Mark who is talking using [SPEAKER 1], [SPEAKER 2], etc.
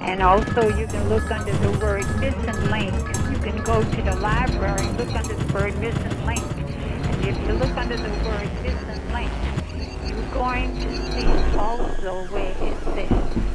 [SPEAKER 1] And also you can look under the word missing link. You can go to the library and look under the word missing link. And if you look under the word missing link, you're going to see also where it says